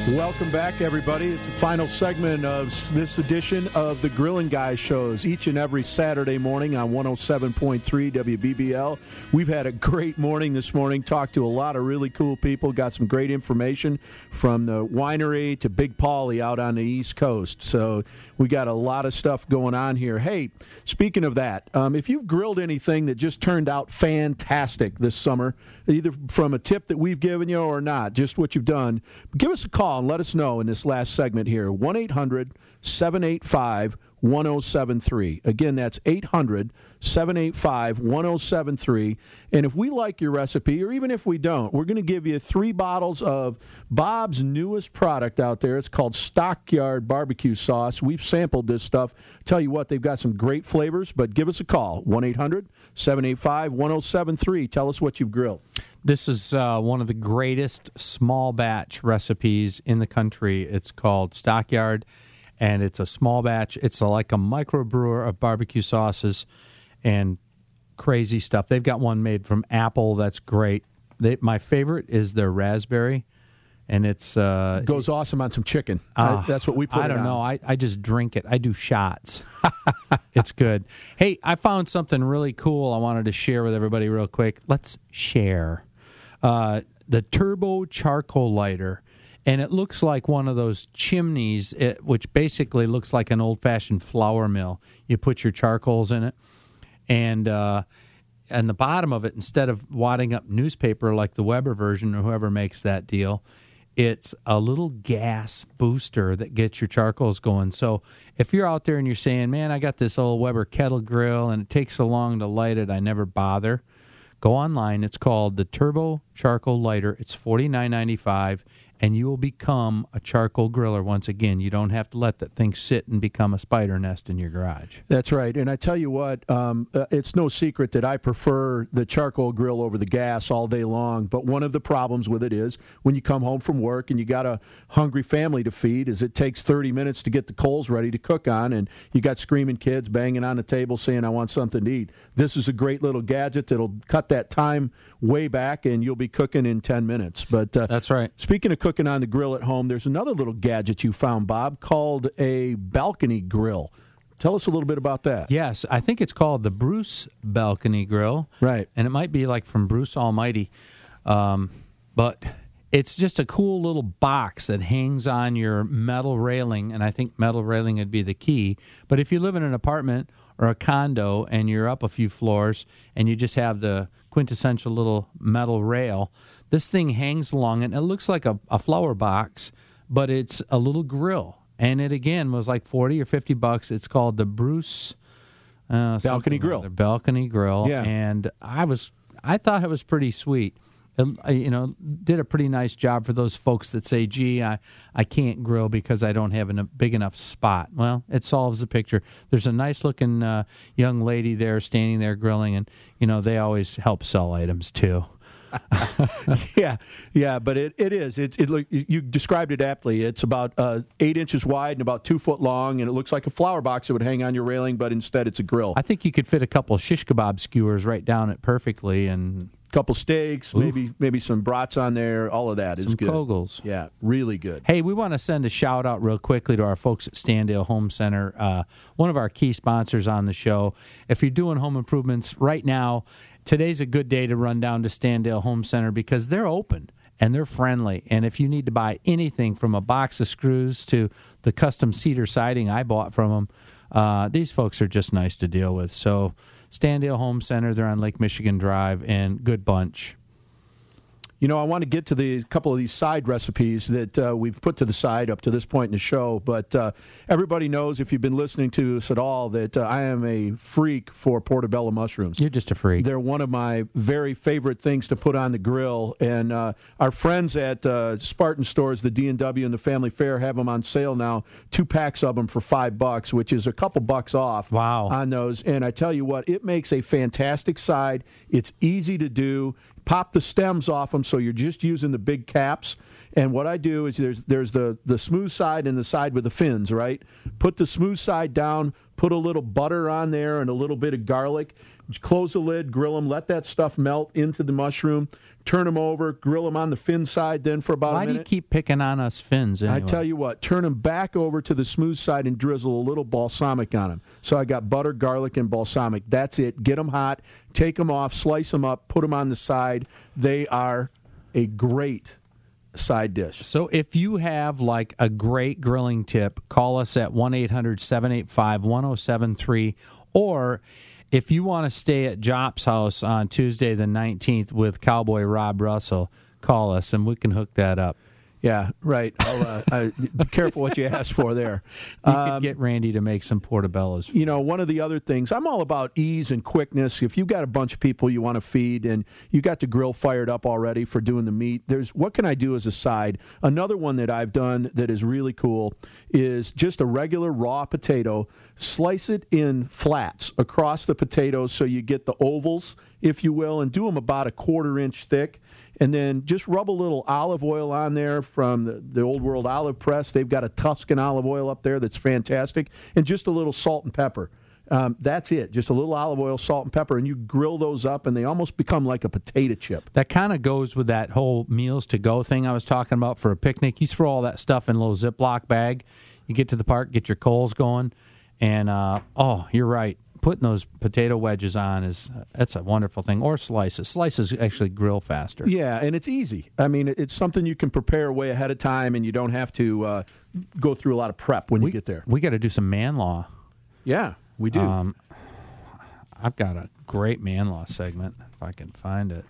Welcome back, everybody. It's the final segment of this edition of the Grillin' Guys shows each and every Saturday morning on 107.3 WBBL. We've had a great morning this morning, talked to a lot of really cool people, got some great information from the winery to Big Paulie out on the East Coast. So we got a lot of stuff going on here. Hey, speaking of that, if you've grilled anything that just turned out fantastic this summer, either from a tip that we've given you or not, just what you've done, give us a call and let us know in this last segment here. 1-800-785-1073. Again, that's 800-785-1073. And if we like your recipe, or even if we don't, we're going to give you 3 bottles of Bob's newest product out there. It's called Stockyard Barbecue Sauce. We've sampled this stuff. Tell you what, they've got some great flavors, but give us a call. 1-800-785-1073. Tell us what you've grilled. This is one of the greatest small batch recipes in the country. It's called Stockyard, and it's a small batch. It's like a microbrewer of barbecue sauces and crazy stuff. They've got one made from apple that's great. My favorite is their raspberry, and it's goes awesome on some chicken. That's what we put. I don't know. I just drink it. I do shots. It's good. Hey, I found something really cool I wanted to share with everybody real quick. Let's share. The Turbo Charcoal Lighter, and it looks like one of those chimneys, which basically looks like an old-fashioned flour mill. You put your charcoals in it, and the bottom of it, instead of wadding up newspaper like the Weber version or whoever makes that deal, it's a little gas booster that gets your charcoals going. So if you're out there and you're saying, man, I got this old Weber kettle grill and it takes so long to light it, I never bother, go online. It's called the Turbo Charcoal Lighter. It's $49.95, and you will become a charcoal griller once again. You don't have to let that thing sit and become a spider nest in your garage. That's right. And I tell you what, it's no secret that I prefer the charcoal grill over the gas all day long. But one of the problems with it is when you come home from work and you got a hungry family to feed, is it takes 30 minutes to get the coals ready to cook on, and you got screaming kids banging on the table saying, I want something to eat. This is a great little gadget that'll cut that time way back, and you'll be cooking in 10 minutes. But that's right. Speaking of cooking on the grill at home, there's another little gadget you found, Bob, called a balcony grill. Tell us a little bit about that. Yes, I think it's called the Bruce Balcony Grill. Right. And it might be like from Bruce Almighty. But it's just a cool little box that hangs on your metal railing, and I think metal railing would be the key. But if you live in an apartment or a condo and you're up a few floors and you just have the quintessential little metal rail, this thing hangs along, and it looks like a flower box, but it's a little grill. And it, again, was like $40 or $50. It's called the Bruce Balcony Grill. Balcony Grill. Yeah. And I thought it was pretty sweet. It, did a pretty nice job for those folks that say, gee, I can't grill because I don't have a big enough spot. Well, it solves the picture. There's a nice-looking young lady there standing there grilling, and, they always help sell items, too. yeah, but it is. You described it aptly. It's about 8 inches wide and about 2 foot long, and it looks like a flower box that would hang on your railing, but instead it's a grill. I think you could fit a couple shish kebab skewers right down it perfectly, and a couple steaks, maybe some brats on there. All of that is good. Some kogels. Yeah, really good. Hey, we want to send a shout out real quickly to our folks at Standale Home Center, one of our key sponsors on the show. If you're doing home improvements right now, today's a good day to run down to Standale Home Center because they're open and they're friendly. And if you need to buy anything from a box of screws to the custom cedar siding I bought from them, these folks are just nice to deal with. So Standale Home Center, they're on Lake Michigan Drive, and good bunch. I want to get to the couple of these side recipes that we've put to the side up to this point in the show, but everybody knows, if you've been listening to us at all, that I am a freak for portobello mushrooms. You're just a freak. They're one of my very favorite things to put on the grill, and our friends at Spartan Stores, the D&W and the Family Fair, have them on sale now, 2 packs of them for $5, which is a couple bucks off. Wow. On those, and I tell you what, it makes a fantastic side. It's easy to do. Pop the stems off them, so you're just using the big caps. And what I do is there's the smooth side and the side with the fins, right? Put the smooth side down, put a little butter on there and a little bit of garlic. close the lid, grill them, let that stuff melt into the mushroom, turn them over, grill them on the fin side then for about a minute. Why do you keep picking on us fins anyway? I tell you what, turn them back over to the smooth side and drizzle a little balsamic on them. So I got butter, garlic, and balsamic. That's it. Get them hot, take them off, slice them up, put them on the side. They are a great side dish. So if you have like a great grilling tip, call us at 1-800-785-1073, or if you want to stay at Jop's house on Tuesday the 19th with Cowboy Rob Russell, call us and we can hook that up. Yeah, right. Be careful what you ask for there. You could get Randy to make some portobellos. You know, one of the other things, I'm all about ease and quickness. If you've got a bunch of people you want to feed and you got the grill fired up already for doing the meat, there's what can I do as a side? Another one that I've done that is really cool is just a regular raw potato. Slice it in flats across the potatoes so you get the ovals, if you will, and do them about a 1/4 inch thick. And then just rub a little olive oil on there from the Old World Olive Press. They've got a Tuscan olive oil up there that's fantastic. And just a little salt and pepper. That's it. Just a little olive oil, salt, and pepper. And you grill those up, and they almost become like a potato chip. That kind of goes with that whole meals to go thing I was talking about for a picnic. You throw all that stuff in a little Ziploc bag. You get to the park, get your coals going. And, you're right. Putting those potato wedges on that's a wonderful thing. Or slices. Slices actually grill faster. Yeah, and it's easy. I mean, it's something you can prepare way ahead of time, and you don't have to go through a lot of prep when you get there. We got to do some man law. Yeah, we do. I've got a great man law segment, if I can find it.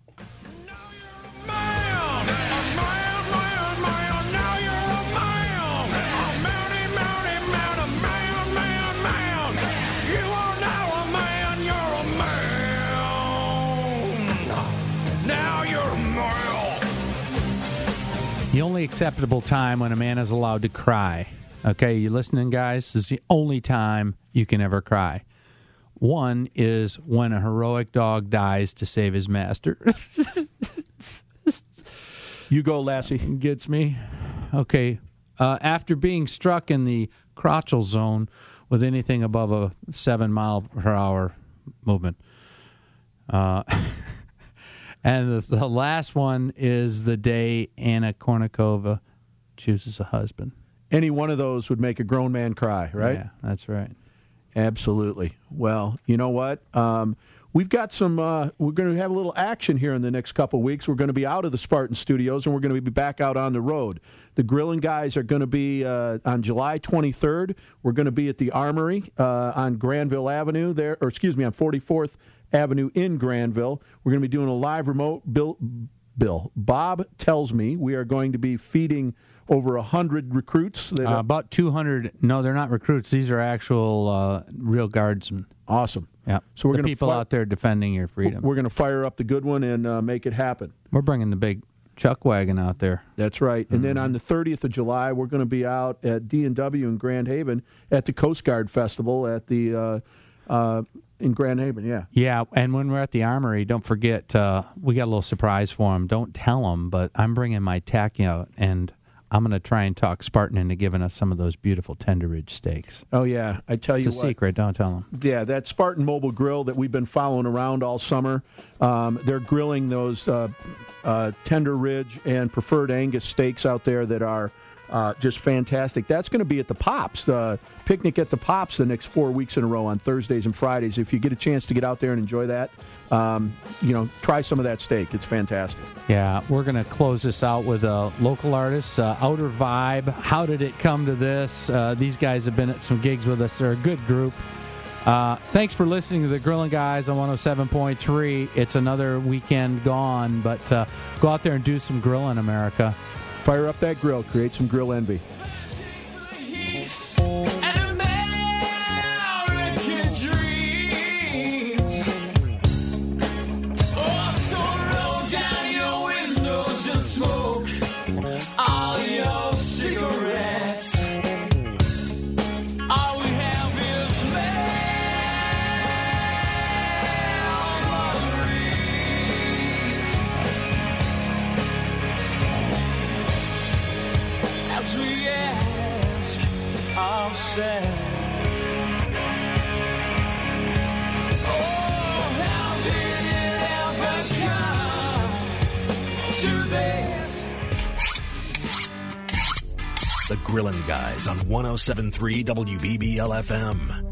The only acceptable time when a man is allowed to cry. Okay, you listening, guys? This is the only time you can ever cry. One is when a heroic dog dies to save his master. You go, Lassie. Gets me. Okay. After being struck in the crotchal zone with anything above a 7-mile-per-hour movement. And the last one is the day Anna Kournikova chooses a husband. Any one of those would make a grown man cry, right? Yeah, that's right. Absolutely. Well, you know what? We've got some, we're going to have a little action here in the next couple of weeks. We're going to be out of the Spartan Studios, and we're going to be back out on the road. The Grilling Guys are going to be on July 23rd. We're going to be at the Armory on Granville Avenue there, or excuse me, on 44th Avenue in Granville. We're going to be doing a live remote. Bob tells me we are going to be feeding over 100 recruits. About 200. No, they're not recruits. These are actual real guardsmen. Awesome. Yeah. So we're the people out there defending your freedom. We're going to fire up the good one and make it happen. We're bringing the big chuck wagon out there. That's right. And then on the 30th of July, we're going to be out at D&W in Grand Haven at the Coast Guard Festival at the in Grand Haven, yeah. Yeah, and when we're at the Armory, don't forget, we got a little surprise for them. Don't tell them, but I'm bringing my tack out, and I'm going to try and talk Spartan into giving us some of those beautiful Tender Ridge steaks. Oh, yeah. I tell you what. It's a secret. Don't tell them. Yeah, that Spartan Mobile Grill that we've been following around all summer, they're grilling those Tender Ridge and Preferred Angus steaks out there that are just fantastic. That's going to be at the Pops, the picnic at the Pops the next 4 weeks in a row on Thursdays and Fridays. If you get a chance to get out there and enjoy that, try some of that steak. It's fantastic. Yeah, we're going to close this out with a local artist, Outer Vibe. How did it come to this? These guys have been at some gigs with us. They're a good group. Thanks for listening to the Grilling Guys on 107.3. It's another weekend gone, but go out there and do some grilling, America. Fire up that grill. Create some grill envy. ourselves. Oh, face. The Grillin' Guys on 107.3 WBBL FM.